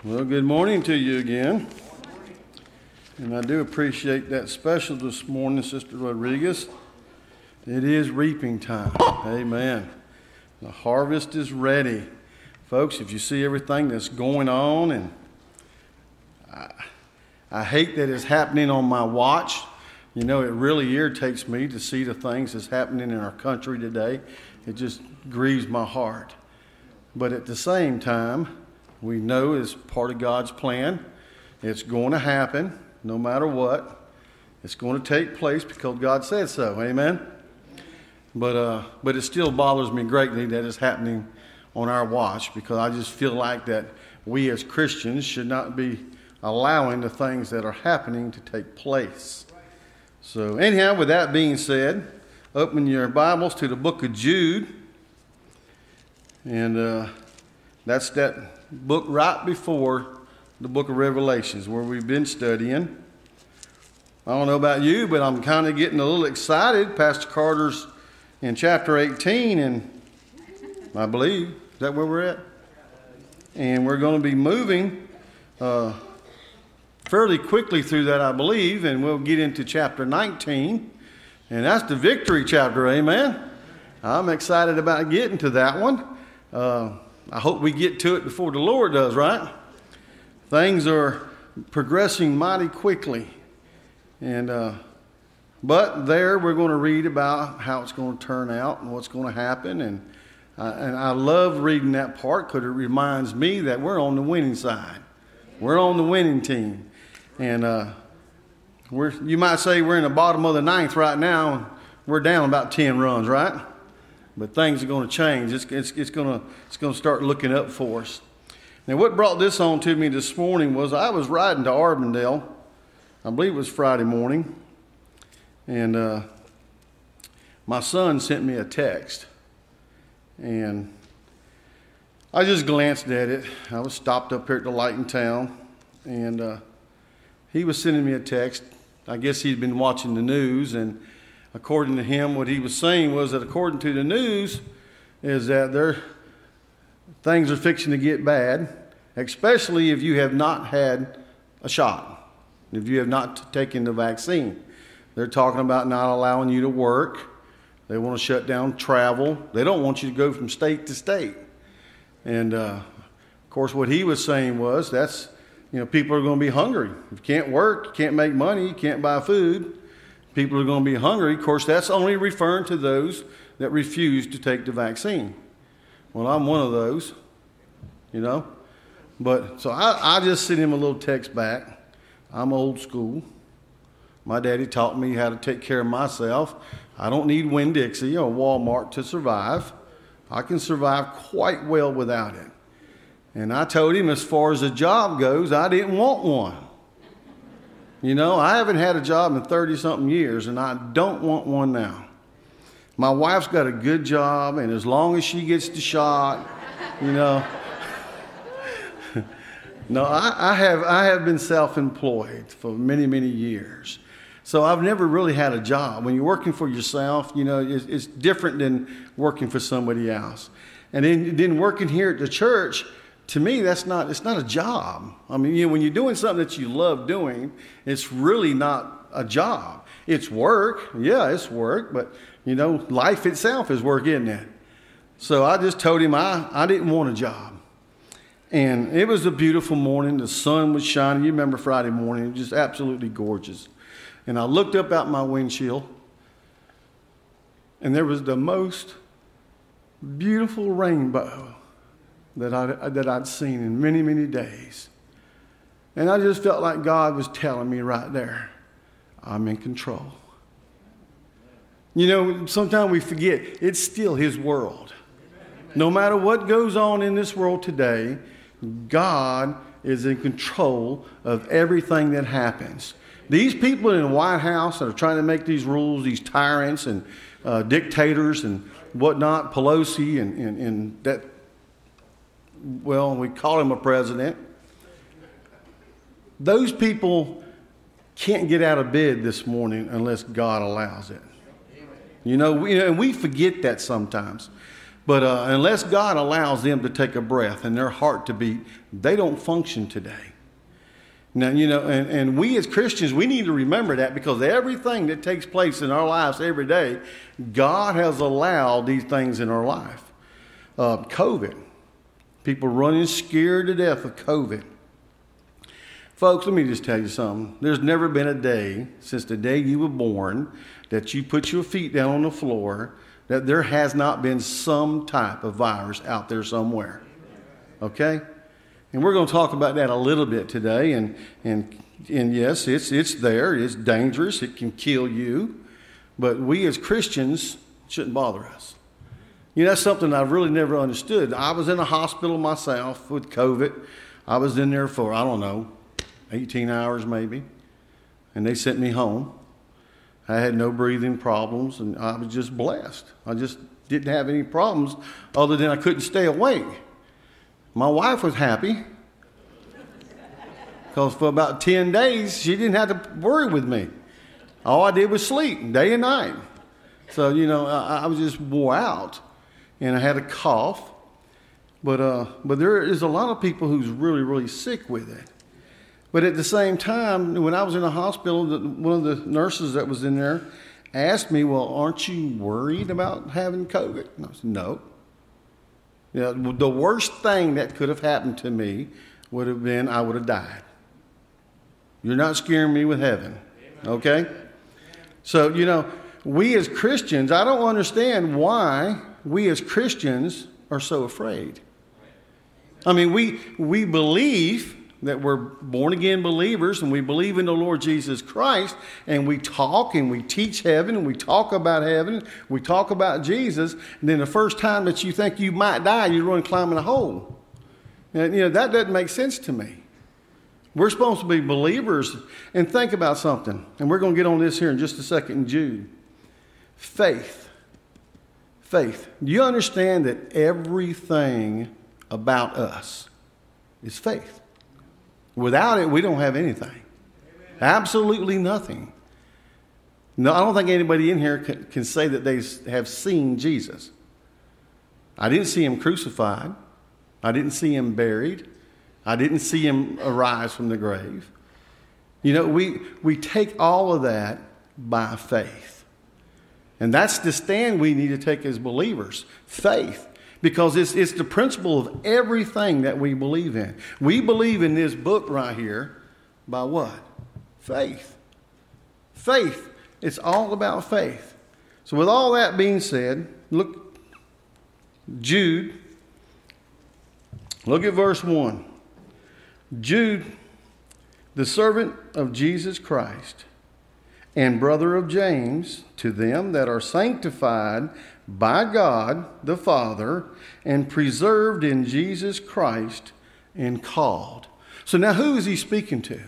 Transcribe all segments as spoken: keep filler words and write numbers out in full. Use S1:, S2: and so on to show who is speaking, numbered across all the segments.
S1: Well, good morning to you again. And I do appreciate that special this morning, Sister Rodriguez. It is reaping time. Amen. The harvest is ready. Folks, if you see everything that's going on, and I, I hate that it's happening on my watch. You know, it really irritates me to see the things that's happening in our country today. It just grieves my heart. But at the same time, we know it's part of God's plan. It's going to happen no matter what. It's going to take place because God said so. Amen? But uh, but it still bothers me greatly that it's happening on our watch, because I just feel like that we as Christians should not be allowing the things that are happening to take place. So anyhow, with that being said, open your Bibles to the book of Jude. And uh, that's that book right before the book of Revelations, where we've been studying. I don't know about you, but I'm kind of getting a little excited. Pastor Carter's in chapter eighteen, and I believe, is that where we're at? And we're going to be moving uh, fairly quickly through that, I believe, and we'll get into chapter nineteen, and that's the victory chapter, amen? I'm excited about getting to that one. Uh, I hope we get to it before the Lord does, right? Things are progressing mighty quickly. And uh, but there we're going to read about how it's going to turn out and what's going to happen. And, uh, and I love reading that part because it reminds me that we're on the winning side. We're on the winning team. And uh, we're you might say we're in the bottom of the ninth right now. And we're down about ten runs, right? But things are going to change. It's, it's, it's going to it's going to start looking up for us. Now, what brought this on to me this morning was I was riding to Arbondale. I believe it was Friday morning. And uh, my son sent me a text. And I just glanced at it. I was stopped up here at the light in town. And uh, he was sending me a text. I guess he'd been watching the news, and according to him, what he was saying was that according to the news is that there, things are fixing to get bad, especially if you have not had a shot, if you have not taken the vaccine. They're talking about not allowing you to work. They want to shut down travel. They don't want you to go from state to state. And, uh, of course, what he was saying was that's, you know, people are going to be hungry. If you can't work, you can't make money, you can't buy food. People are going to be hungry. Of course, that's only referring to those that refuse to take the vaccine. Well, I'm one of those, you know. But so I, I just sent him a little text back. I'm old school. My daddy taught me how to take care of myself. I don't need Winn-Dixie or Walmart to survive. I can survive quite well without it. And I told him as far as the job goes, I didn't want one. You know, I haven't had a job in thirty-something years, and I don't want one now. My wife's got a good job, and as long as she gets the shot, you know. No, I, I have I have been self-employed for many, many years. So I've never really had a job. When you're working for yourself, you know, it's, it's different than working for somebody else. And then, then working here at the church, to me, that's not, it's not a job. I mean, you know, when you're doing something that you love doing, it's really not a job. It's work. Yeah, it's work. But, you know, life itself is work, isn't it? So I just told him I, I didn't want a job. And it was a beautiful morning. The sun was shining. You remember Friday morning. It was just absolutely gorgeous. And I looked up out my windshield, and there was the most beautiful rainbow that, I, that I'd seen in many, many days. And I just felt like God was telling me right there, I'm in control. You know, sometimes we forget, it's still His world. No matter what goes on in this world today, God is in control of everything that happens. These people in the White House that are trying to make these rules, these tyrants and uh, dictators and whatnot, Pelosi and, and, and that, well, we call him a president. Those people can't get out of bed this morning unless God allows it. You know, we, and we forget that sometimes. But uh, unless God allows them to take a breath and their heart to beat, they don't function today. Now, you know, and, and we as Christians, we need to remember that, because everything that takes place in our lives every day, God has allowed these things in our life. Uh, COVID. People running scared to death of COVID. Folks, let me just tell you something. There's never been a day since the day you were born that you put your feet down on the floor that there has not been some type of virus out there somewhere. Okay? And we're going to talk about that a little bit today. And and and yes, it's it's there. It's dangerous. It can kill you. But we as Christians shouldn't bother us. You know, that's something I've really never understood. I was in a hospital myself with COVID. I was in there for, I don't know, eighteen hours maybe. And they sent me home. I had no breathing problems, and I was just blessed. I just didn't have any problems other than I couldn't stay awake. My wife was happy because for about ten days, she didn't have to worry with me. All I did was sleep day and night. So, you know, I, I was just wore out, and I had a cough. But uh, but there is a lot of people who's really, really sick with it. But at the same time, when I was in the hospital, the, one of the nurses that was in there asked me, well, aren't you worried about having COVID? And I said, no. You know, the worst thing that could have happened to me would have been I would have died. You're not scaring me with heaven, okay? So, you know, we as Christians, I don't understand why we as Christians are so afraid. I mean, we we believe that we're born-again believers, and we believe in the Lord Jesus Christ, and we talk and we teach heaven, and we talk about heaven, we talk about Jesus, and then the first time that you think you might die, you run climbing a hole. And, you know, that doesn't make sense to me. We're supposed to be believers. And think about something, and we're going to get on this here in just a second in Jude. Faith. Faith. Do you understand that everything about us is faith? Without it, we don't have anything. Amen. Absolutely nothing. No, I don't think anybody in here can, can say that they have seen Jesus. I didn't see him crucified. I didn't see him buried. I didn't see him arise from the grave. You know, we, we take all of that by faith. And that's the stand we need to take as believers. Faith. Because it's, it's the principle of everything that we believe in. We believe in this book right here by what? Faith. Faith. It's all about faith. So with all that being said, look, Jude, look at verse one. Jude, the servant of Jesus Christ and brother of James, to them that are sanctified by God the Father and preserved in Jesus Christ and called. So now who is he speaking to?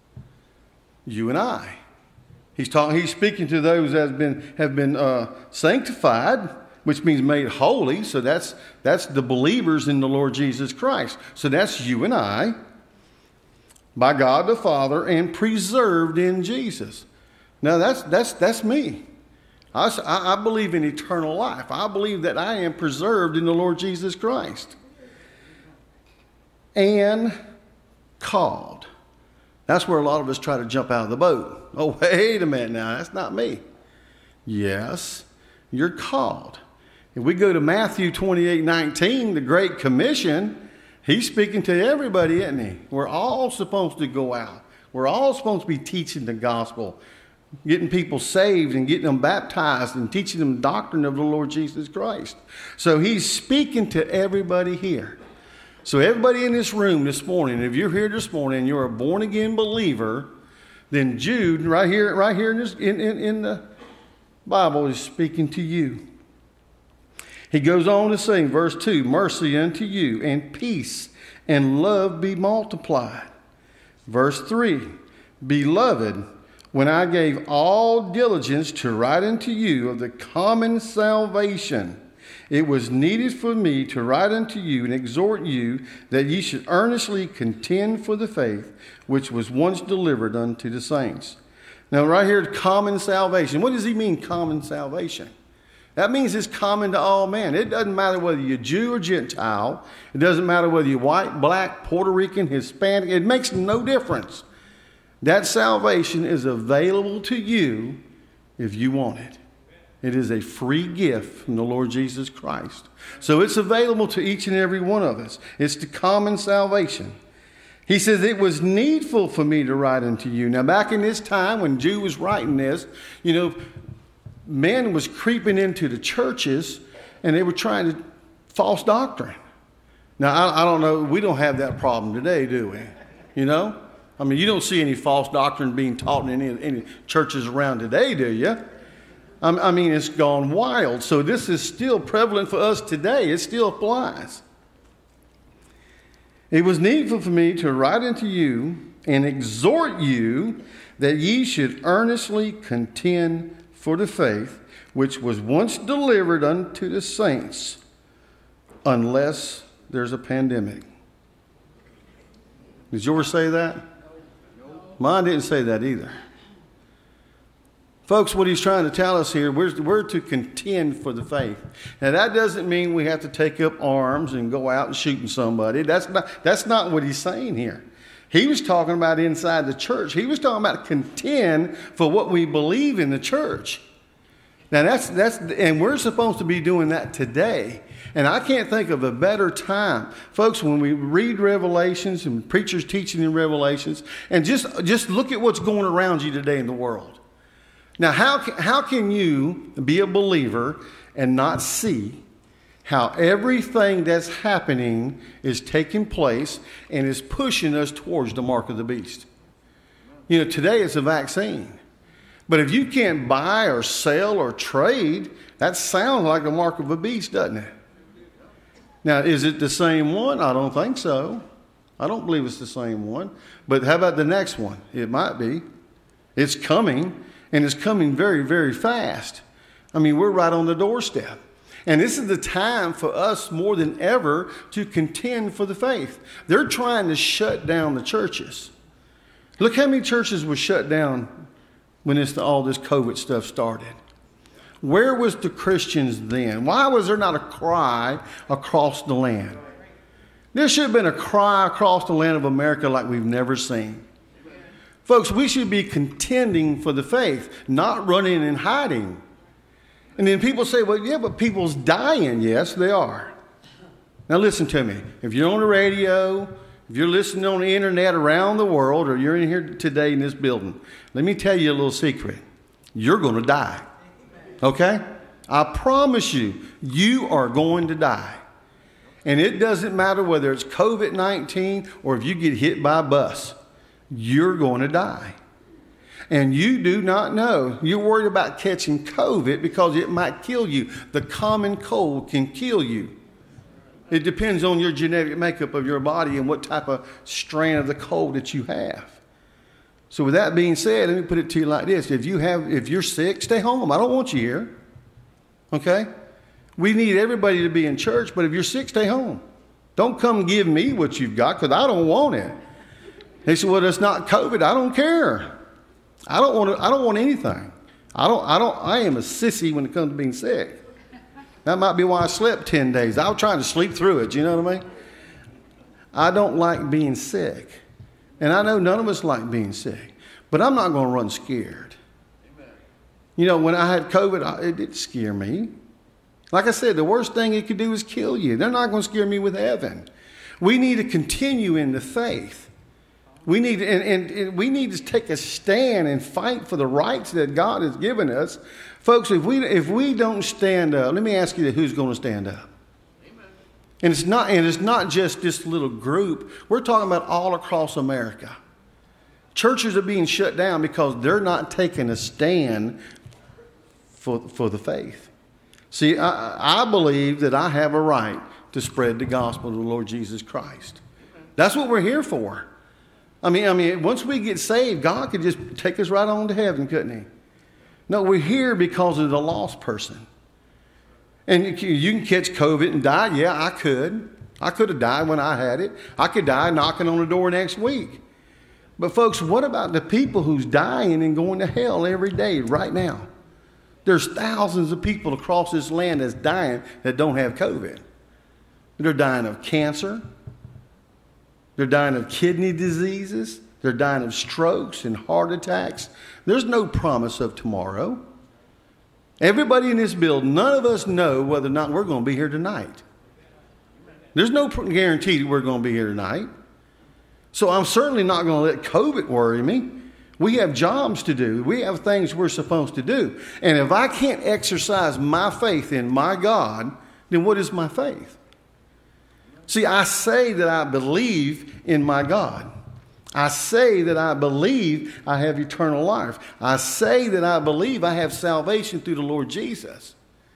S1: You and I. He's talking. He's speaking to those that have been have been uh, sanctified, which means made holy. So that's that's the believers in the Lord Jesus Christ. So that's you and I. By God the Father and preserved in Jesus. Now that's that's that's me. I, I believe in eternal life. I believe that I am preserved in the Lord Jesus Christ. And called. That's where a lot of us try to jump out of the boat. Oh, wait a minute now. That's not me. Yes, you're called. If we go to Matthew twenty-eight nineteen, the Great Commission, he's speaking to everybody, isn't he? We're all supposed to go out. We're all supposed to be teaching the gospel, getting people saved and getting them baptized and teaching them the doctrine of the Lord Jesus Christ. So he's speaking to everybody here. So everybody in this room this morning, if you're here this morning and you're a born-again believer, then Jude, right here, right here in, this, in, in, in the Bible, is speaking to you. He goes on to say in verse two, mercy unto you and peace and love be multiplied. Verse three, beloved, when I gave all diligence to write unto you of the common salvation, it was needed for me to write unto you and exhort you that ye should earnestly contend for the faith which was once delivered unto the saints. Now right here, common salvation. What does he mean, common salvation? That means it's common to all men. It doesn't matter whether you're Jew or Gentile. It doesn't matter whether you're white, black, Puerto Rican, Hispanic. It makes no difference. That salvation is available to you if you want it. It is a free gift from the Lord Jesus Christ. So it's available to each and every one of us. It's the common salvation. He says, it was needful for me to write unto you. Now, back in this time when Jude was writing this, you know, men was creeping into the churches and they were trying to false doctrine. Now, I, I don't know. We don't have that problem today, do we? You know? I mean, you don't see any false doctrine being taught in any, any churches around today, do you? I mean, it's gone wild. So this is still prevalent for us today. It still applies. It was needful for me to write unto you and exhort you that ye should earnestly contend for the faith which was once delivered unto the saints, unless there's a pandemic. Did yours say that? Mine didn't say that either. Folks, what he's trying to tell us here, we're, we're to contend for the faith. Now, that doesn't mean we have to take up arms and go out and shooting somebody. That's not, that's not what he's saying here. He was talking about inside the church. He was talking about contend for what we believe in the church. Now, that's, that's, and we're supposed to be doing that today. And I can't think of a better time. Folks, when we read Revelations and preachers teaching in Revelations, and just, just look at what's going around you today in the world. Now, how, how can you be a believer and not see how everything that's happening is taking place and is pushing us towards the mark of the beast? You know, today it's a vaccine. But if you can't buy or sell or trade, that sounds like the mark of a beast, doesn't it? Now, is it the same one? I don't think so. I don't believe it's the same one. But how about the next one? It might be. It's coming. And it's coming very, very fast. I mean, we're right on the doorstep. And this is the time for us more than ever to contend for the faith. They're trying to shut down the churches. Look how many churches were shut down when this, all this COVID stuff started. Where was the Christians then? Why was there not a cry across the land? There should have been a cry across the land of America like we've never seen. Folks, we should be contending for the faith, not running and hiding. And then people say, well, yeah, but people's dying. Yes, they are. Now listen to me. If you're on the radio, if you're listening on the internet around the world, or you're in here today in this building, let me tell you a little secret. You're going to die. Okay? I promise you, you are going to die. And it doesn't matter whether it's COVID nineteen or if you get hit by a bus. You're going to die. And you do not know. You're worried about catching COVID because it might kill you. The common cold can kill you. It depends on your genetic makeup of your body and what type of strain of the cold that you have. So with that being said, let me put it to you like this. If you have, if you're sick, stay home. I don't want you here. Okay? We need everybody to be in church, but if you're sick, stay home. Don't come give me what you've got because I don't want it. They said, well, it's not COVID. I don't care. I don't want to, I don't want anything. I don't, I don't, I am a sissy when it comes to being sick. That might be why I slept ten days. I was trying to sleep through it. You know what I mean? I don't like being sick. And I know none of us like being sick. But I'm not going to run scared. Amen. You know, when I had COVID, I, it didn't scare me. Like I said, the worst thing it could do is kill you. They're not going to scare me with heaven. We need to continue in the faith. We need, and, and, and we need to take a stand and fight for the rights that God has given us. Folks, if we, if we don't stand up, let me ask you who's going to stand up. Amen. And it's not, and it's not just this little group. We're talking about all across America. Churches are being shut down because they're not taking a stand for, for the faith. See, I, I believe that I have a right to spread the gospel of the Lord Jesus Christ. That's what we're here for. I mean, I mean, once we get saved, God could just take us right on to heaven, couldn't he? No, we're here because of the lost person. And you can catch COVID and die. Yeah, I could. I could have died when I had it. I could die knocking on the door next week. But folks, what about the people who's dying and going to hell every day right now? There's thousands of people across this land that's dying that don't have COVID. They're dying of cancer. They're dying of kidney diseases. They're dying of strokes and heart attacks. There's no promise of tomorrow. Everybody in this building, none of us know whether or not we're going to be here tonight. There's no guarantee that we're going to be here tonight. So I'm certainly not going to let COVID worry me. We have jobs to do. We have things we're supposed to do. And if I can't exercise my faith in my God, then what is my faith? See, I say that I believe in my God. I say that I believe I have eternal life. I say that I believe I have salvation through the Lord Jesus.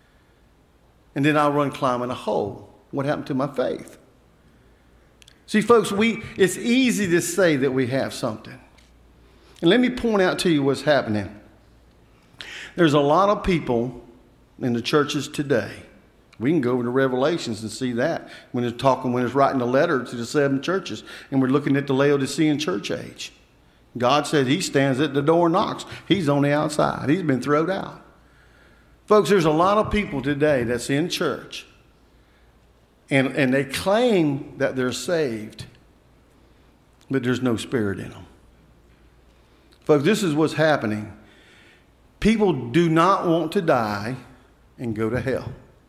S1: And then I'll run climbing a hole. What happened to my faith? See, folks, we it's easy to say that we have something. And let me point out to you what's happening. There's a lot of people in the churches today. We can go over to Revelations and see that when it's talking, when it's writing a letter to the seven churches, and we're looking at the Laodicean church age. God said he stands at the door and knocks. He's on the outside. He's been thrown out. Folks, there's a lot of people today that's in church, and, and they claim that they're saved, but there's no spirit in them. Folks, this is what's happening. People do not want to die and go to hell.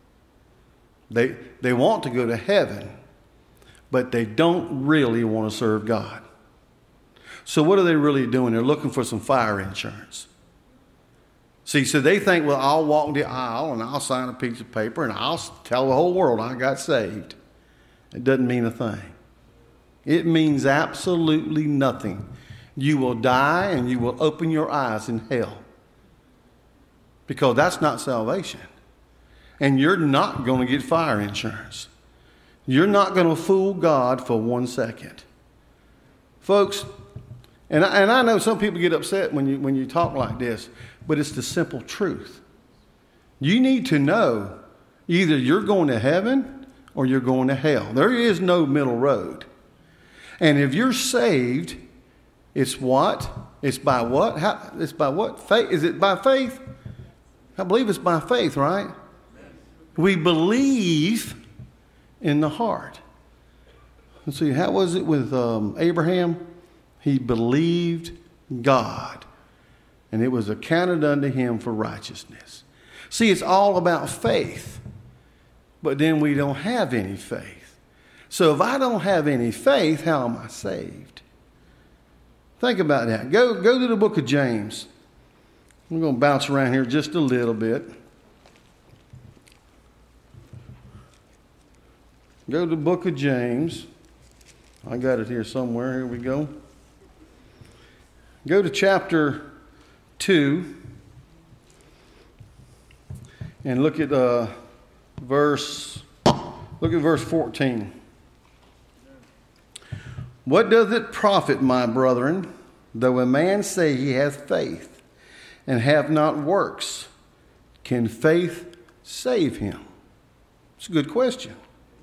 S1: They, they want to go to heaven, but they don't really want to serve God. So what are they really doing? They're looking for some fire insurance. See, so they think, well, I'll walk the aisle and I'll sign a piece of paper and I'll tell the whole world I got saved. It doesn't mean a thing. It means absolutely nothing. You will die and you will open your eyes in hell, because that's not salvation. And you're not going to get fire insurance. You're not going to fool God for one second. Folks, and I, and I know some people get upset when you, when you talk like this, but it's the simple truth. You need to know either you're going to heaven or you're going to hell. There is no middle road. And if you're saved, it's what? It's by what? How, it's by what? Faith. Is it by faith? I believe it's by faith, right? We believe in the heart. Let's see, how was it with um, Abraham? He believed God, and it was accounted unto him for righteousness. See, it's all about faith, but then we don't have any faith. So if I don't have any faith, how am I saved? Think about that. Go, go to the book of James. We're going to bounce around here just a little bit. Go to the book of James. I got it here somewhere. Here we go. Go to chapter two and look at uh, verse. Look at verse fourteen. What doth it profit, my brethren, though a man say he hath faith and have not works? Can faith save him? It's a good question.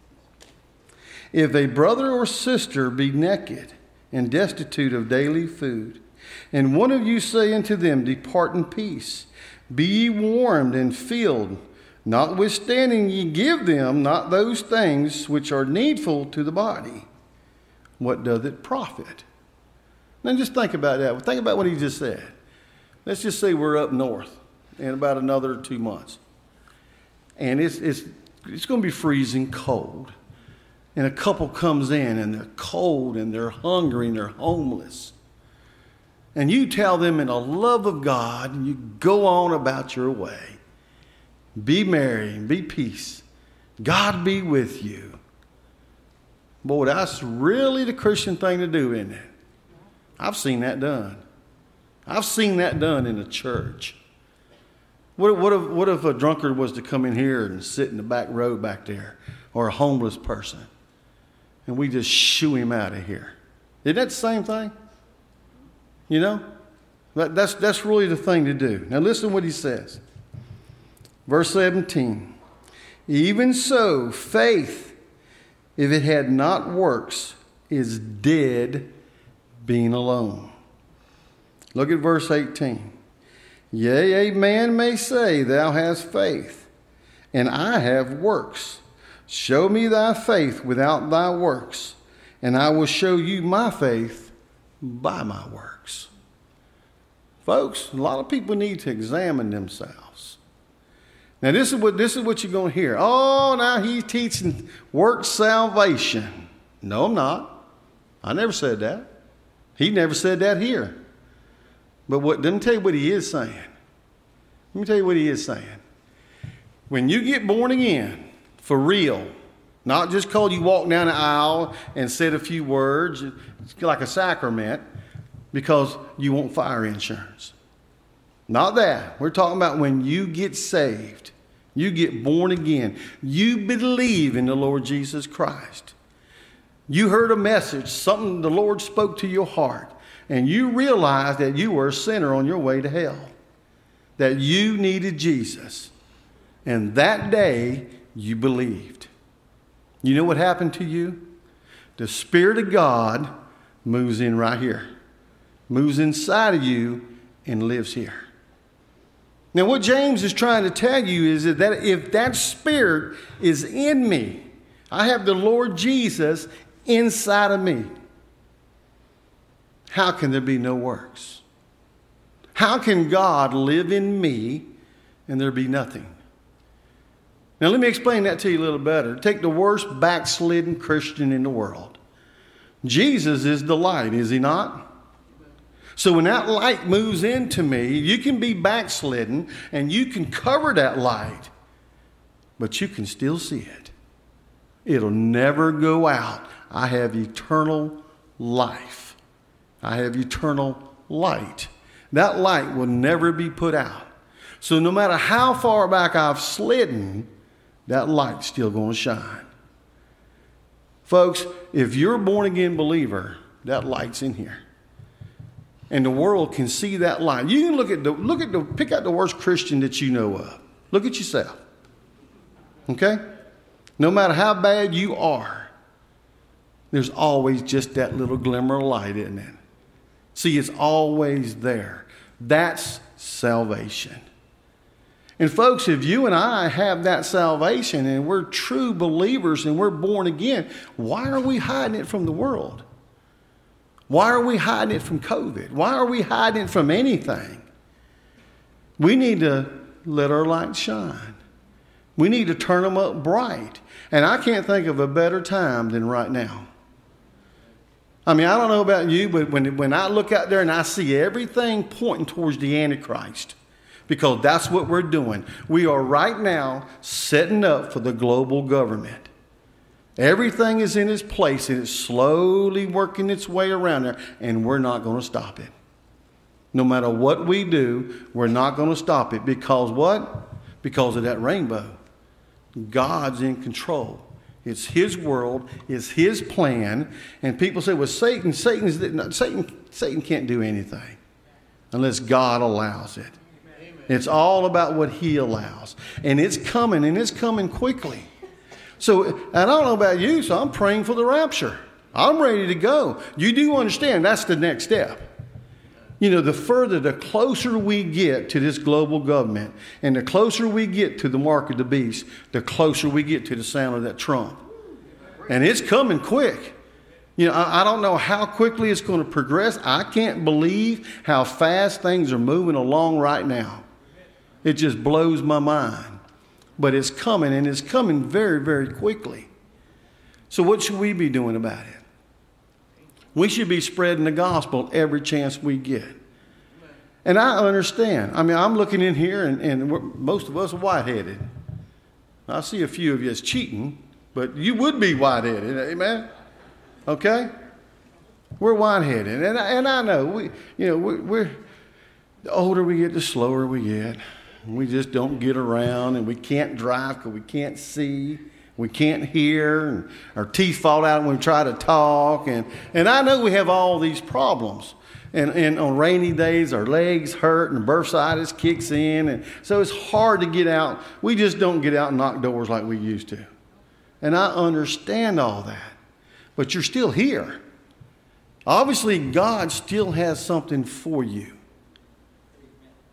S1: If a brother or sister be naked and destitute of daily food, and one of you say unto them, Depart in peace, be ye warmed and filled, notwithstanding ye give them not those things which are needful to the body, what doth it profit? Now just think about that. Think about what he just said. Let's just say we're up north in about another two months. And it's, it's, it's going to be freezing cold. And a couple comes in and they're cold and they're hungry and they're homeless. And you tell them in the love of God, and you go on about your way. Be merry and be peace. God be with you. Boy, that's really the Christian thing to do, isn't it? I've seen that done. I've seen that done in the church. What, what, if, what if a drunkard was to come in here and sit in the back row back there, or a homeless person, and we just shoo him out of here? Isn't that the same thing? You know? That, that's, that's really the thing to do. Now listen to what he says. Verse seventeen. Even so, faith, if it had not works, is dead being alone. Look at verse eighteen. Yea, a man may say, thou hast faith, and I have works. Show me thy faith without thy works, and I will show you my faith by my works. Folks, a lot of people need to examine themselves. Now, this is what this is what you're going to hear. Oh, now he's teaching works salvation. No, I'm not. I never said that. He never said that here. But what, let me tell you what he is saying. Let me tell you what he is saying. When you get born again, for real, not just because you walk down the aisle and said a few words, it's like a sacrament, because you want fire insurance. Not that. We're talking about when you get saved. You get born again. You believe in the Lord Jesus Christ. You heard a message, something the Lord spoke to your heart, and you realized that you were a sinner on your way to hell, that you needed Jesus. And that day, you believed. You know what happened to you? The Spirit of God moves in right here, moves inside of you, and lives here. Now, what James is trying to tell you is that if that Spirit is in me, I have the Lord Jesus inside of me, how can there be no works? How can God live in me and there be nothing? Now, let me explain that to you a little better. Take the worst backslidden Christian in the world. Jesus is the light, is he not? So when that light moves into me, you can be backslidden and you can cover that light, but you can still see it. It'll never go out. I have eternal life. I have eternal light. That light will never be put out. So no matter how far back I've slidden, that light's still going to shine. Folks, if you're a born-again believer, that light's in here. And the world can see that light. You can look at the, look at the, pick out the worst Christian that you know of. Look at yourself. Okay? No matter how bad you are, there's always just that little glimmer of light, isn't it? See, it's always there. That's salvation. And folks, if you and I have that salvation and we're true believers and we're born again, why are we hiding it from the world? Why are we hiding it from COVID? Why are we hiding it from anything? We need to let our light shine. We need to turn them up bright. And I can't think of a better time than right now. I mean, I don't know about you, but when, when I look out there and I see everything pointing towards the Antichrist, because that's what we're doing. We are right now setting up for the global government. Everything is in its place and it's slowly working its way around there, and we're not going to stop it. No matter what we do, we're not going to stop it. Because what? Because of that rainbow. God's in control. It's his world. It's his plan. And people say, well, Satan, Satan's, Satan, Satan can't do anything unless God allows it. Amen. It's all about what he allows. And it's coming, and it's coming quickly. So, and I don't know about you, so I'm praying for the rapture. I'm ready to go. You do understand that's the next step. You know, the further, the closer we get to this global government, and the closer we get to the mark of the beast, the closer we get to the sound of that trump. And it's coming quick. You know, I, I don't know how quickly it's going to progress. I can't believe how fast things are moving along right now. It just blows my mind. But it's coming, and it's coming very, very quickly. So what should we be doing about it? We should be spreading the gospel every chance we get. And I understand. I mean, I'm looking in here, and, and we're, most of us are white-headed. I see a few of you as cheating, but you would be white-headed, amen? Okay? We're white-headed, and, and I know, we, you know, we, we're, the older we get, the slower we get. We just don't get around, and we can't drive because we can't see. We can't hear, and our teeth fall out when we try to talk. And, and I know we have all these problems. And, and on rainy days, our legs hurt, and bursitis kicks in. And so it's hard to get out. We just don't get out and knock doors like we used to. And I understand all that. But you're still here. Obviously, God still has something for you.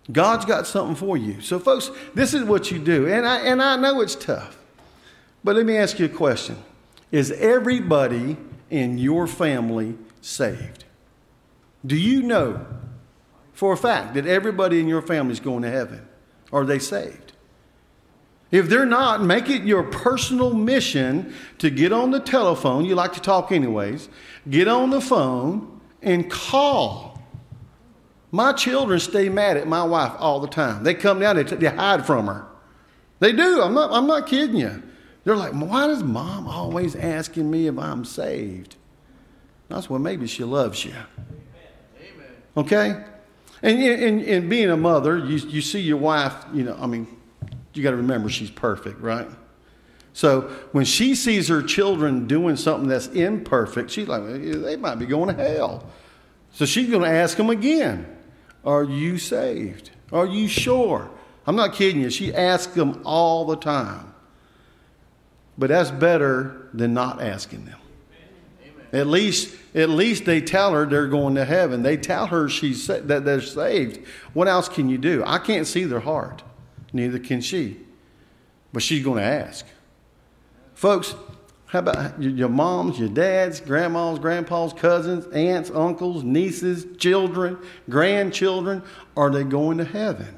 S1: God's got something for you. So, folks, this is what you do. And I, and I know it's tough. But let me ask you a question. Is everybody in your family saved? Do you know for a fact that everybody in your family is going to heaven? Are they saved? If they're not, make it your personal mission to get on the telephone. You like to talk anyways. Get on the phone and call. My children stay mad at my wife all the time. They come down, they, they hide from her. They do. I'm not, I'm not kidding you. They're like, why is Mom always asking me if I'm saved? That's well, maybe she loves you. Amen. Okay? And, and, and being a mother, you, you see your wife, you know, I mean, you got to remember she's perfect, right? So when she sees her children doing something that's imperfect, she's like, they might be going to hell. So she's going to ask them again, are you saved? Are you sure? I'm not kidding you. She asks them all the time. But that's better than not asking them. Amen. At least, at least they tell her they're going to heaven. They tell her she's that they're saved. What else can you do? I can't see their heart. Neither can she. But she's going to ask. Folks, how about your moms, your dads, grandmas, grandpas, cousins, aunts, uncles, nieces, children, grandchildren? Are they going to heaven?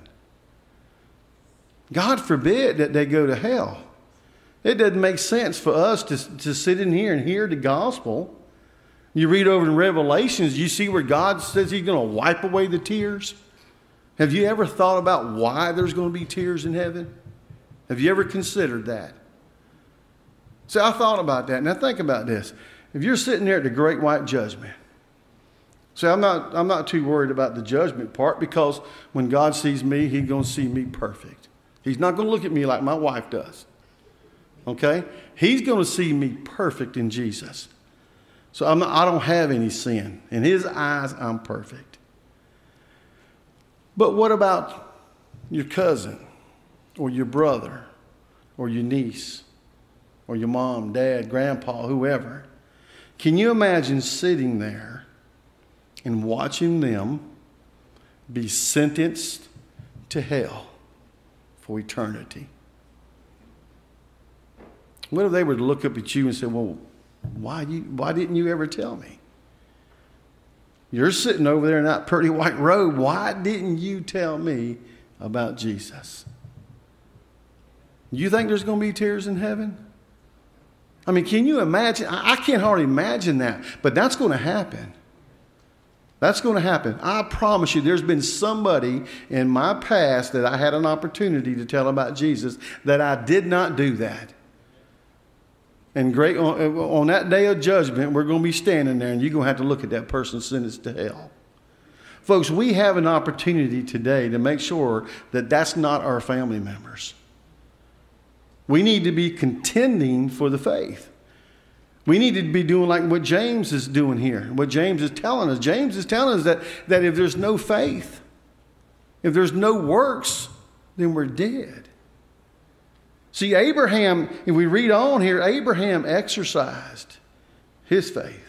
S1: God forbid that they go to hell. It doesn't make sense for us to, to sit in here and hear the gospel. You read over in Revelations, you see where God says he's going to wipe away the tears. Have you ever thought about why there's going to be tears in heaven? Have you ever considered that? See, I thought about that. Now think about this. If you're sitting there at the great white judgment, see, I'm not, I'm not too worried about the judgment part, because when God sees me, he's going to see me perfect. He's not going to look at me like my wife does. Okay? He's going to see me perfect in Jesus. So I'm not, I don't have any sin. In his eyes, I'm perfect. But what about your cousin or your brother or your niece or your mom, dad, grandpa, whoever? Can you imagine sitting there and watching them be sentenced to hell for eternity? What if they were to look up at you and say, well, why, you, why didn't you ever tell me? You're sitting over there in that pretty white robe. Why didn't you tell me about Jesus? You think there's going to be tears in heaven? I mean, can you imagine? I can't hardly imagine that, but that's going to happen. That's going to happen. I promise you, there's been somebody in my past that I had an opportunity to tell about Jesus that I did not do that. And great on, on that day of judgment, we're going to be standing there, and you're going to have to look at that person sentenced to hell. Folks, we have an opportunity today to make sure that that's not our family members. We need to be contending for the faith. We need to be doing like what James is doing here, what James is telling us. James is telling us that, that if there's no faith, if there's no works, then we're dead. See, Abraham, if we read on here, Abraham exercised his faith.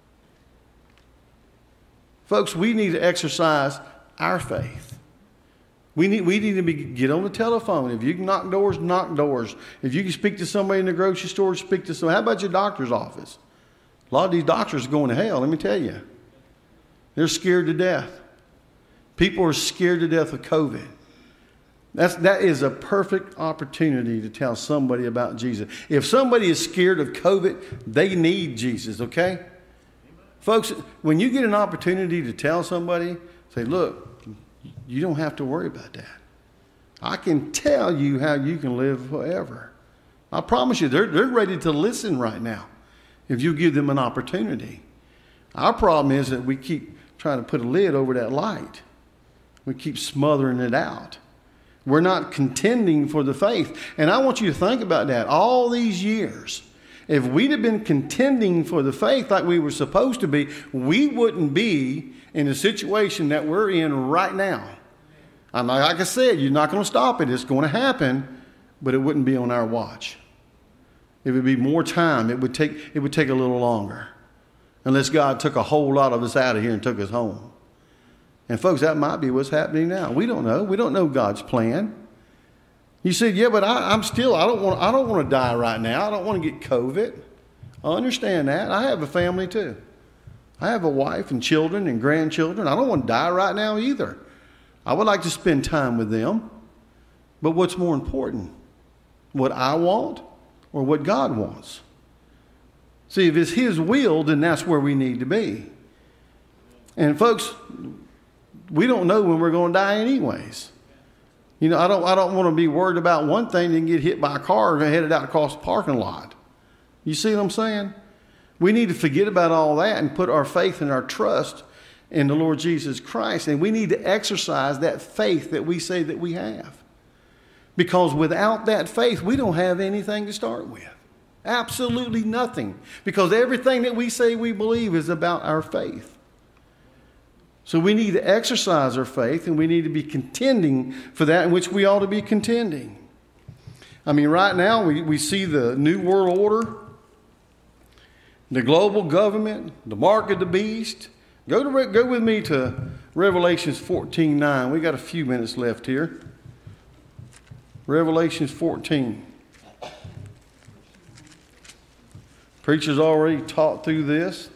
S1: Folks, we need to exercise our faith. We need, we need to be, get on the telephone. If you can knock doors, knock doors. If you can speak to somebody in the grocery store, speak to somebody. How about your doctor's office? A lot of these doctors are going to hell, let me tell you. They're scared to death. People are scared to death of COVID. That's, that is a perfect opportunity to tell somebody about Jesus. If somebody is scared of COVID, they need Jesus, okay? Amen. Folks, when you get an opportunity to tell somebody, say, look, you don't have to worry about that. I can tell you how you can live forever. I promise you, they're, they're ready to listen right now if you give them an opportunity. Our problem is that we keep trying to put a lid over that light. We keep smothering it out. We're not contending for the faith. And I want you to think about that. All these years, if we'd have been contending for the faith like we were supposed to be, we wouldn't be in the situation that we're in right now. I'm not, like I said, you're not going to stop it. It's going to happen, but it wouldn't be on our watch. It would be more time. It would take, it would take a little longer. Unless God took a whole lot of us out of here and took us home. And folks, that might be what's happening now. We don't know. We don't know God's plan. You said, yeah, but I, I'm still, I don't want, I don't want to die right now. I don't want to get COVID. I understand that. I have a family too. I have a wife and children and grandchildren. I don't want to die right now either. I would like to spend time with them. But what's more important? What I want or what God wants? See, if it's His will, then that's where we need to be. And folks, we don't know when we're going to die anyways. You know, I don't I don't want to be worried about one thing and get hit by a car and headed out across the parking lot. You see what I'm saying? We need to forget about all that and put our faith and our trust in the Lord Jesus Christ. And we need to exercise that faith that we say that we have. Because without that faith, we don't have anything to start with. Absolutely nothing. Because everything that we say we believe is about our faith. So we need to exercise our faith, and we need to be contending for that in which we ought to be contending. I mean, right now we, we see the New World Order, the global government, the mark of the beast. Go to go with me to Revelations fourteen nine. We got a few minutes left here. Revelations fourteen. Preacher's already taught through this.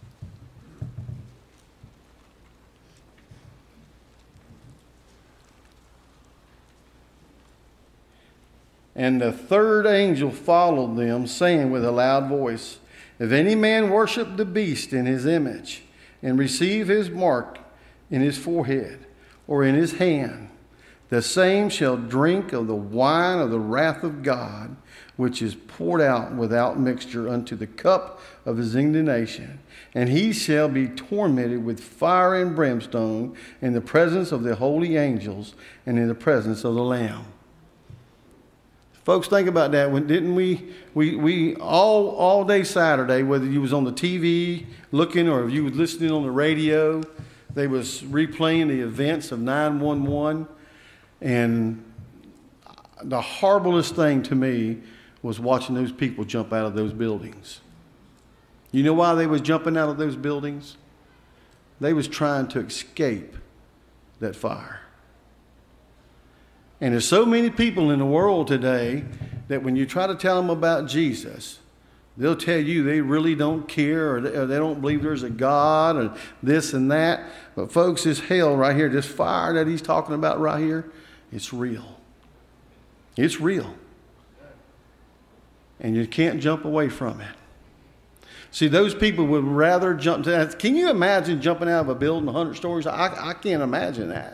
S1: And the third angel followed them, saying with a loud voice, if any man worship the beast in his image, and receive his mark in his forehead or in his hand, the same shall drink of the wine of the wrath of God, which is poured out without mixture unto the cup of his indignation. And he shall be tormented with fire and brimstone in the presence of the holy angels and in the presence of the Lamb. Folks, think about that. When didn't we, we, we all, all day Saturday, whether you was on the T V looking or if you was listening on the radio, they was replaying the events of nine one one. And the horriblest thing to me was watching those people jump out of those buildings. You know why they was jumping out of those buildings? They was trying to escape that fire. And there's so many people in the world today that when you try to tell them about Jesus, they'll tell you they really don't care or they, or they don't believe there's a God or this and that. But folks, this hell right here, this fire that he's talking about right here, it's real. It's real. And you can't jump away from it. See, those people would rather jump to that. Can you imagine jumping out of a building one hundred stories? I, I can't imagine that.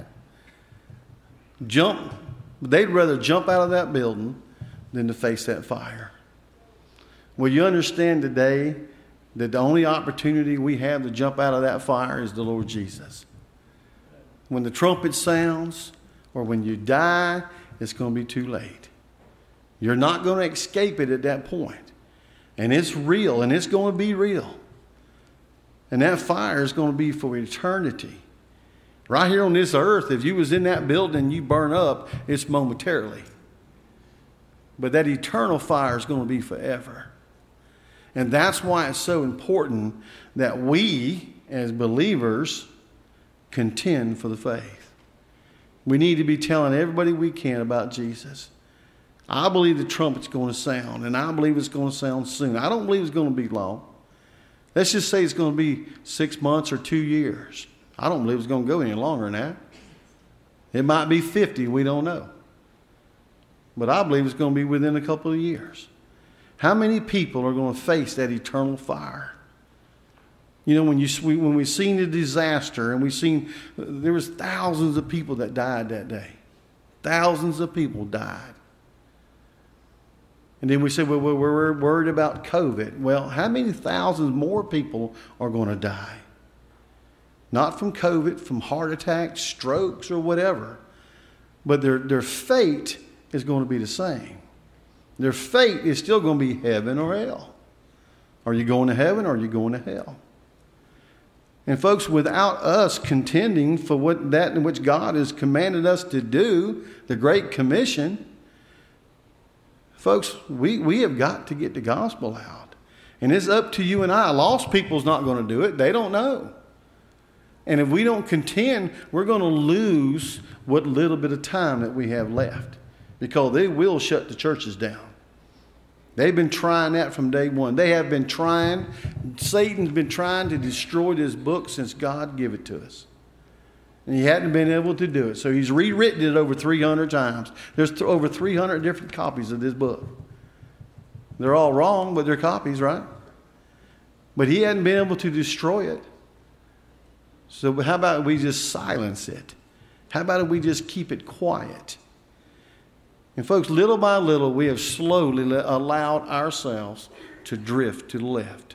S1: Jump. They'd rather jump out of that building than to face that fire. Well, you understand today that the only opportunity we have to jump out of that fire is the Lord Jesus. When the trumpet sounds or when you die, it's going to be too late. You're not going to escape it at that point. And it's real, and it's going to be real. And that fire is going to be for eternity. Right here on this earth, if you was in that building and you burn up, it's momentarily. But that eternal fire is going to be forever. And that's why it's so important that we, as believers, contend for the faith. We need to be telling everybody we can about Jesus. I believe the trumpet's going to sound, and I believe it's going to sound soon. I don't believe it's going to be long. Let's just say it's going to be six months or two years. I don't believe it's going to go any longer than that. It might be fifty, we don't know. But I believe it's going to be within a couple of years. How many people are going to face that eternal fire? You know, when you when we seen the disaster and we seen there was thousands of people that died that day. Thousands of people died. And then we said, well, we're worried about COVID. Well, how many thousands more people are going to die? Not from COVID, from heart attacks, strokes, or whatever. But their, their fate is going to be the same. Their fate is still going to be heaven or hell. Are you going to heaven or are you going to hell? And folks, without us contending for what that in which God has commanded us to do, the Great Commission, folks, we, we have got to get the gospel out. And it's up to you and I. Lost people's not going to do it. They don't know. And if we don't contend, we're going to lose what little bit of time that we have left, because they will shut the churches down. They've been trying that from day one. They have been trying. Satan's been trying to destroy this book since God gave it to us. And he hadn't been able to do it. So he's rewritten it over three hundred times. There's th- over three hundred different copies of this book. They're all wrong, but they're copies, right? But he hadn't been able to destroy it. So how about we just silence it? How about we just keep it quiet? And folks, little by little, we have slowly allowed ourselves to drift to the left.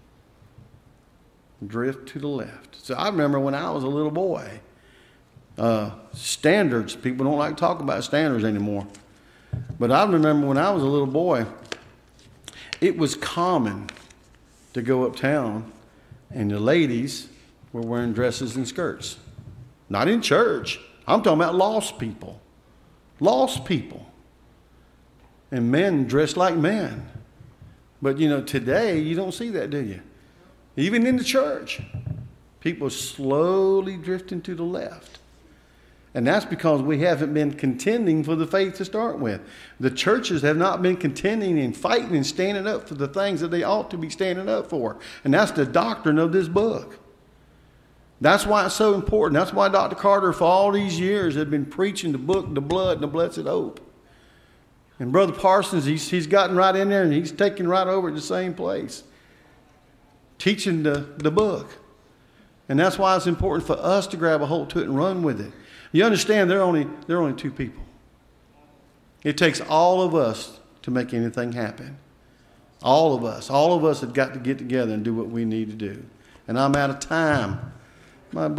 S1: Drift to the left. So I remember when I was a little boy, uh, standards, people don't like to talk about standards anymore. But I remember when I was a little boy, it was common to go uptown and the ladies were wearing dresses and skirts. Not in church. I'm talking about lost people. Lost people. And men dressed like men. But, you know, today you don't see that, do you? Even in the church, people slowly drifting to the left. And that's because we haven't been contending for the faith to start with. The churches have not been contending and fighting and standing up for the things that they ought to be standing up for. And that's the doctrine of this book. That's why it's so important. That's why Doctor Carter, for all these years, had been preaching the book, the blood, and the blessed hope. And Brother Parsons, he's, he's gotten right in there and he's taken right over at the same place, teaching the, the book. And that's why it's important for us to grab a hold to it and run with it. You understand, there are only, there are only two people. It takes all of us to make anything happen. All of us. All of us have got to get together and do what we need to do. And I'm out of time. My